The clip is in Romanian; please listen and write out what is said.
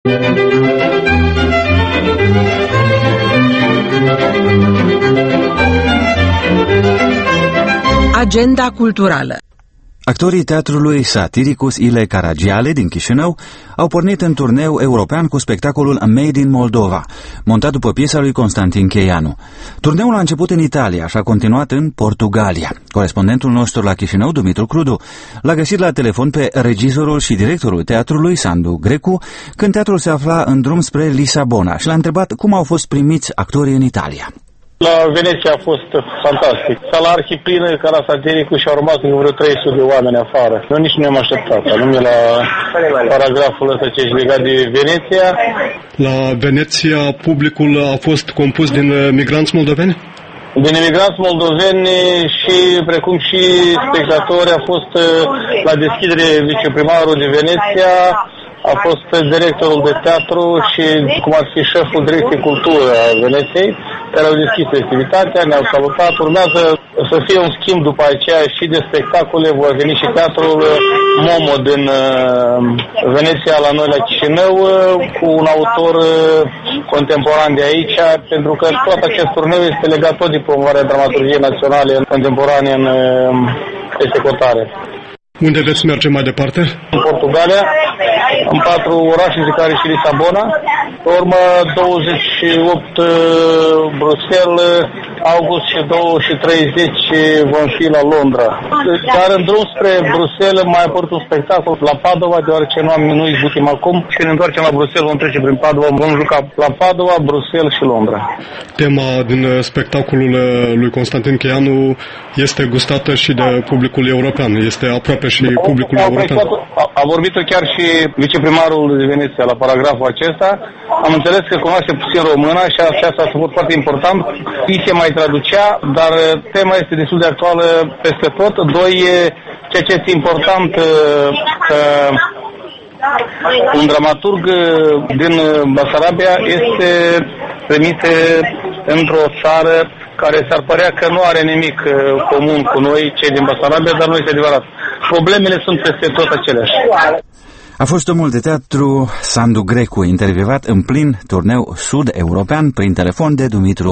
Agenda culturală. Actorii teatrului Satiricus Ile Caragiale din Chișinău au pornit în turneu european cu spectacolul Made in Moldova, montat după piesa lui Constantin Cheianu. Turneul a început în Italia și a continuat în Portugalia. Corespondentul nostru la Chișinău, Dumitru Crudu, l-a găsit la telefon pe regizorul și directorul teatrului, Sandu Grecu, când teatrul se afla în drum spre Lisabona și l-a întrebat cum au fost primiți actorii în Italia. La Veneția a fost fantastic. Sala arhiplină ca la Satiricus și au rămas vreo 300 de oameni afară. Noi nici nu ne-am așteptat, anume la paragraful ăsta ce e legat de Veneția. La Veneția publicul a fost compus din migranți moldoveni? Din emigranți moldoveni și precum și spectatori. A fost la deschidere viceprimarul de Veneția, a fost directorul de teatru și cum ar fi șeful direcției cultură a Veneției, care au deschis festivitatea, ne-au salutat. Urmează să fie un schimb după aceea și de spectacole, va veni și teatrul Momo din Veneția la noi la Chișinău, cu un autor contemporan de aici, pentru că tot acest turneu este legat tot de promovarea dramaturgiei naționale contemporane în peste cotare. Unde veți merge mai departe? În Portugalia, în 4 orașe, de care și Lisabona. Pe urmă, 28 Bruxelles, august și 2 și 30 vom fi la Londra. Dar în drum spre Bruxelles mai apărut un spectacol la Padova, deoarece nu izbutim acum. Când ne întoarcem la Bruxelles, vom trece prin Padova, vom juca la Padova, Bruxelles și Londra. Tema din spectacolul lui Constantin Cheianu este gustată și de publicul european. Este aproape și publicul european. A vorbit-o chiar și viceprimarul de Veneția la paragraful acesta. Am înțeles că cunoaște puțin româna și asta a fost foarte important. Îi se mai traducea, dar tema este destul de actuală peste tot. Doi, ceea ce este important, că un dramaturg din Basarabia este primit într-o țară care s-ar părea că nu are nimic comun cu noi, cei din Basarabia, dar nu este adevărat. Problemele sunt peste tot aceleași. A fost omul de teatru Sandu Grecu, intervievat în plin turneu sud-european prin telefon de Dumitru